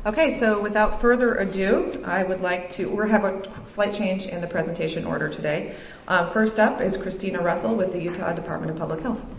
Okay, so without further ado, I would like to, we have a slight change in the presentation order today. First up is Christina Russell with the Utah Department of Public Health.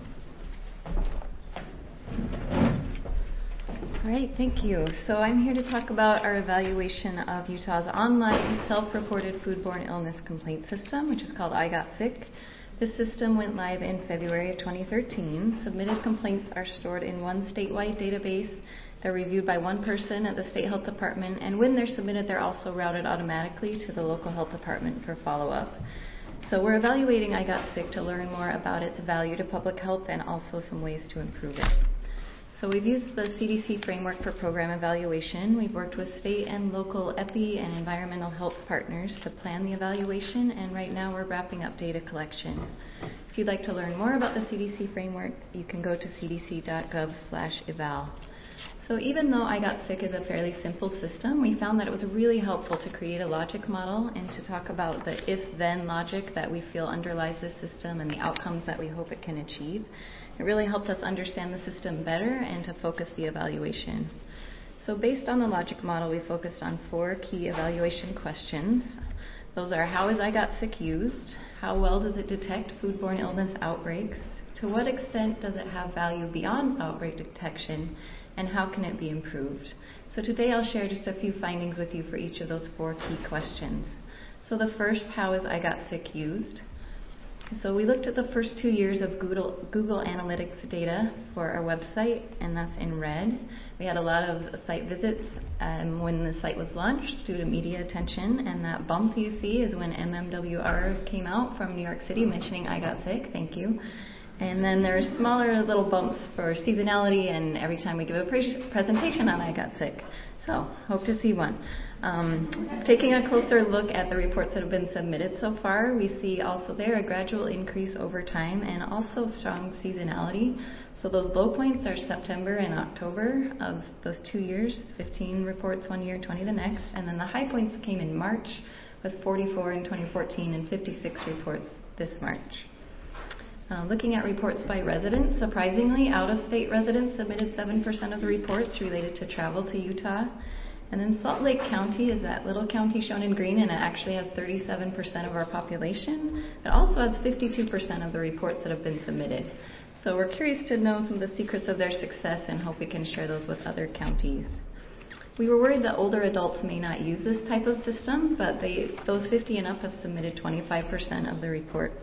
All right, thank you. So I'm here to talk about our evaluation of Utah's online self-reported foodborne illness complaint system, which is called I Got Sick. This system went live in February of 2013. Submitted complaints are stored in one statewide database. They're reviewed by one person at the state health department, and when they're submitted, they're also routed automatically to the local health department for follow-up. So we're evaluating I Got Sick to learn more about its value to public health and also some ways to improve it. So we've used the CDC framework for program evaluation. We've worked with state and local EPI and environmental health partners to plan the evaluation, and right now we're wrapping up data collection. If you'd like to learn more about the CDC framework, you can go to cdc.gov/eval. So even though I Got Sick is a fairly simple system, we found that it was really helpful to create a logic model and to talk about the if-then logic that we feel underlies this system and the outcomes that we hope it can achieve. It really helped us understand the system better and to focus the evaluation. So based on the logic model, we focused on 4 key evaluation questions. Those are: how is I Got Sick used? How well does it detect foodborne illness outbreaks? To what extent does it have value beyond outbreak detection? And how can it be improved? So today I'll share just a few findings with you for each of those 4 key questions. So the first, how is I Got Sick used? So we looked at the first 2 years of Google Analytics data for our website, and that's in red. We had a lot of site visits when the site was launched due to media attention, and that bump you see is when MMWR came out from New York City mentioning I Got Sick. Thank you. And then there are smaller little bumps for seasonality and every time we give a presentation on I Got Sick. So hope to see one. Taking a closer look at the reports that have been submitted so far, we see also there a gradual increase over time and also strong seasonality. So those low points are September and October of those 2 years, 15 reports one year, 20 the next. And then the high points came in March with 44 in 2014 and 56 reports this March. Looking at reports by residents, surprisingly, out-of-state residents submitted 7% of the reports related to travel to Utah. And then Salt Lake County is that little county shown in green, and it actually has 37% of our population. It also has 52% of the reports that have been submitted. So we're curious to know some of the secrets of their success and hope we can share those with other counties. We were worried that older adults may not use this type of system, but those 50 and up have submitted 25% of the reports.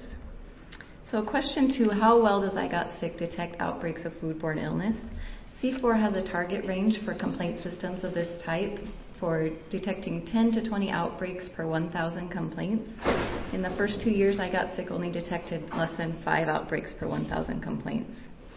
So question 2, how well does I Got Sick detect outbreaks of foodborne illness? C4 has a target range for complaint systems of this type for detecting 10 to 20 outbreaks per 1,000 complaints. In the first 2 years, I Got Sick only detected less than 5 outbreaks per 1,000 complaints.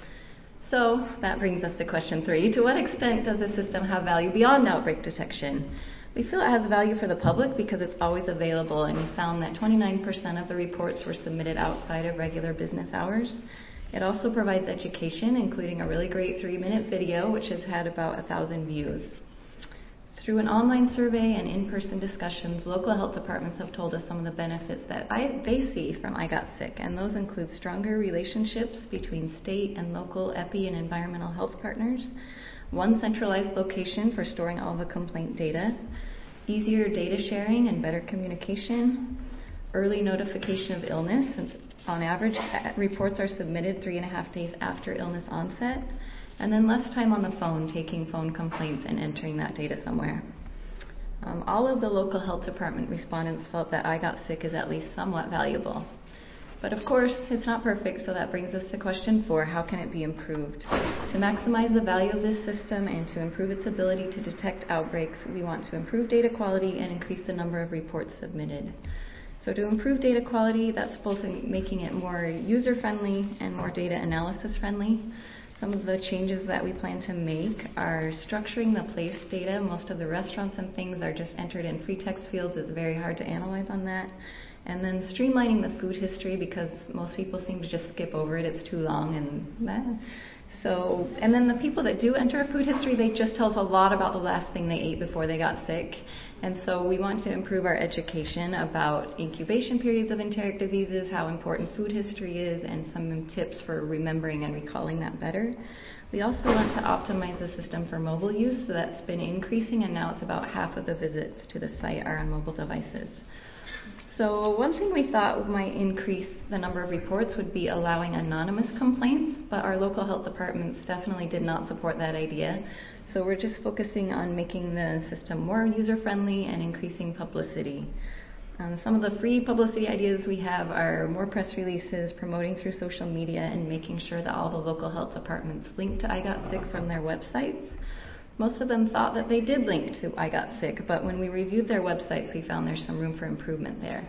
So that brings us to question 3. To what extent does the system have value beyond outbreak detection? We feel it has value for the public because it's always available, and we found that 29% of the reports were submitted outside of regular business hours. It also provides education, including a really great 3-minute video, which has had about 1,000 views. Through an online survey and in-person discussions, local health departments have told us some of the benefits that they see from I Got Sick, and those include stronger relationships between state and local EPI and environmental health partners, one centralized location for storing all the complaint data, easier data sharing and better communication, early notification of illness, since on average reports are submitted 3.5 days after illness onset, and then less time on the phone taking phone complaints and entering that data somewhere. All of the local health department respondents felt that I Got Sick is at least somewhat valuable. But of course, it's not perfect, so that brings us to question 4, how can it be improved? To maximize the value of this system and to improve its ability to detect outbreaks, we want to improve data quality and increase the number of reports submitted. So to improve data quality, that's both in making it more user-friendly and more data analysis-friendly. Some of the changes that we plan to make are structuring the place data. Most of the restaurants and things are just entered in free text fields. It's very hard to analyze on that. And then streamlining the food history, because most people seem to just skip over it. It's too long and then the people that do enter a food history, they just tell us a lot about the last thing they ate before they got sick. And so we want to improve our education about incubation periods of enteric diseases, how important food history is, and some tips for remembering and recalling that better. We also want to optimize the system for mobile use, so that's been increasing, and now it's about half of the visits to the site are on mobile devices. So one thing we thought might increase the number of reports would be allowing anonymous complaints, but our local health departments definitely did not support that idea. So we're just focusing on making the system more user-friendly and increasing publicity. Some of the free publicity ideas we have are more press releases, promoting through social media, and making sure that all the local health departments link to I Got Sick from their websites. Most of them thought that they did link to I Got Sick, but when we reviewed their websites, we found there's some room for improvement there.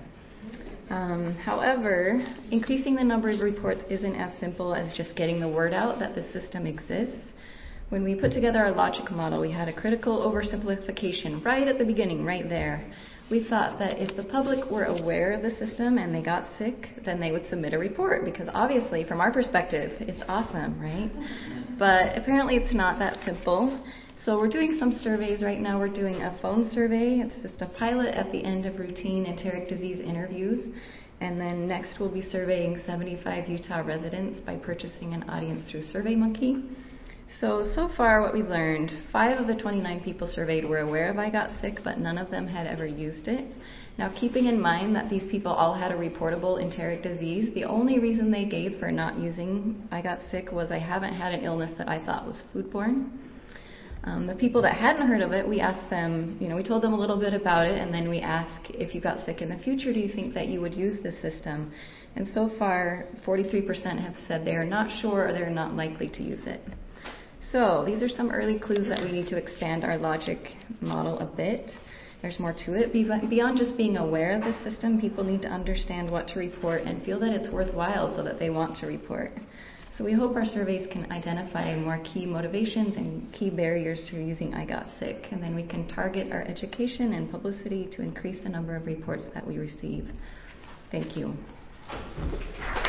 However, increasing the number of reports isn't as simple as just getting the word out that the system exists. When we put together our logic model, we had a critical oversimplification right at the beginning, right there. We thought that if the public were aware of the system and they got sick, then they would submit a report, because obviously, from our perspective, it's awesome, right? But apparently it's not that simple. So we're doing some surveys right now. We're doing a phone survey. It's just a pilot at the end of routine enteric disease interviews. And then next we'll be surveying 75 Utah residents by purchasing an audience through SurveyMonkey. So far what we learned, 5 of the 29 people surveyed were aware of I Got Sick, but none of them had ever used it. Now, keeping in mind that these people all had a reportable enteric disease, the only reason they gave for not using I Got Sick was I haven't had an illness that I thought was foodborne. The people that hadn't heard of it, we asked them, we told them a little bit about it, and then we asked, if you got sick in the future, do you think that you would use this system? And so far, 43% have said they are not sure or they're not likely to use it. So these are some early clues that we need to expand our logic model a bit. There's more to it. Beyond just being aware of the system, people need to understand what to report and feel that it's worthwhile so that they want to report. So we hope our surveys can identify more key motivations and key barriers to using I Got Sick, and then we can target our education and publicity to increase the number of reports that we receive. Thank you.